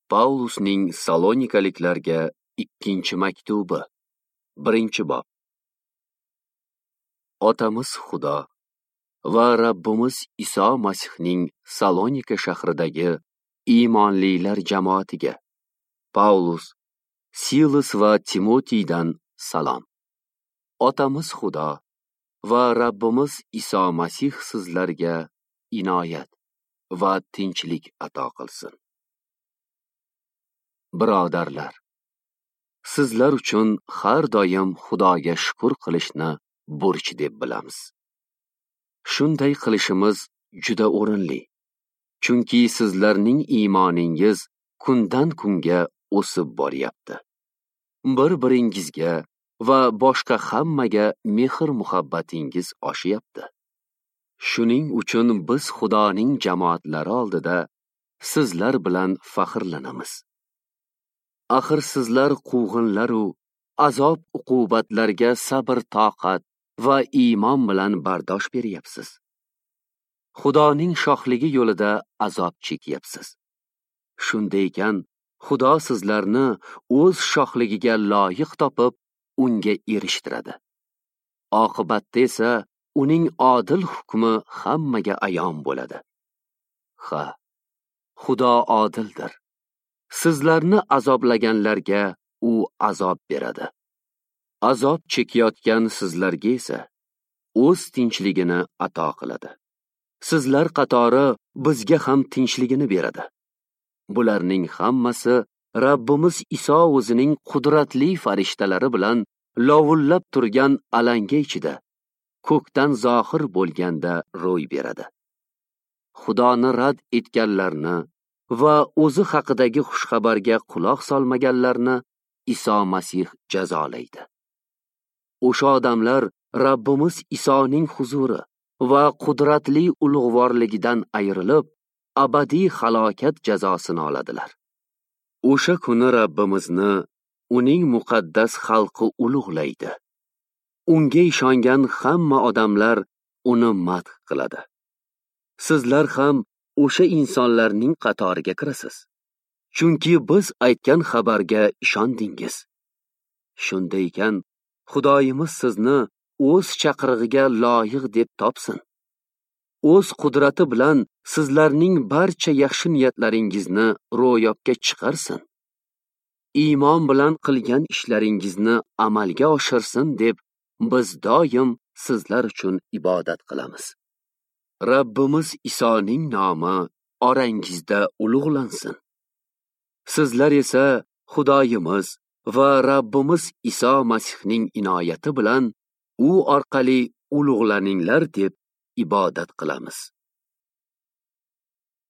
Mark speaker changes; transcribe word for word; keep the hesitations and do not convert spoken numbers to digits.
Speaker 1: Pavlusning Salonikaliklarga ikkinchi maktubi, birinchi bob. Otamiz Xudo va Rabbimiz Iso Masihning Salonika shahridagi iymonlilar jamoatiga Pavlus, Silas va Timotiydan salom. Otamiz Xudo va Rabbimiz Iso Masih sizlarga inoyat va tinchlik ato qilsin. Birodarlar, sizlar uchun har doim Xudoga shukr qilishni burch deb bilamiz. Shunday qilishimiz juda o'rinli, chunki sizlarning iymoningiz kundan kunga o'sib boryapti. Bir-biringizga va boshqa hammaga mehr-muhabbatingiz oshyapti. Shuning uchun biz Xudoning jamoatlari oldida sizlar bilan faxrlanamiz. Axir sizlar quvg'inlar u azob-uqubatlarga sabr-toqat va iymon bilan bardosh beryapsiz. Xudoning shohligi yo'lida azob chekyapsiz. Shunday ekan, Xudo sizlarni o'z shohligiga loyiq topib, unga erishtiradi. Oqibatda esa uning odil hukmi hammaga ayon bo'ladi. Ha, Xudo odildir. Sizlarni azoblaganlarga u azob beradi. Azob chekayotgan sizlarga esa o'z tinchligini ato qiladi. Sizlar qatori bizga ham tinchligini beradi. Bularning hammasi Rabbimiz Iso o'zining qudratli farishtalari bilan lovullab turgan alanga ichida ko'kdan zohir bo'lganda ro'y beradi. Xudoni rad etganlarni va o'zi haqidagi xushxabarga quloq solmaganlarni Iso Masih jazolaydi. O'sha odamlar Rabbimiz Isoning huzuri va qudratli ulug'vorligidan ayrilib, abadiy halokat jazosini oladilar. O'sha kuni Rabbimizni uning muqaddas xalqi ulug'laydi. Unga ishongan hamma odamlar uni madh qiladi. Sizlar ham o'sha insonlarning qatoriga kirasiz. Chunki biz aytgan xabarga ishondingiz. Shunday ekan, Xudoyimiz sizni o'z chaqirig'iga loyiq deb topsin. O'z qudrati bilan sizlarning barcha yaxshi niyatlaringizni ro'yobga chiqarsin. Iymon bilan qilgan ishlaringizni amalga oshirsin deb biz doim sizlar uchun ibodat qilamiz. Rabbimiz Isoning nomi orangizda ulug'lansin. Sizlar esa Xudoyimiz va Rabbimiz Iso Masihning inoyati bilan u orqali ulug'laninglar deb ibodat qilamiz.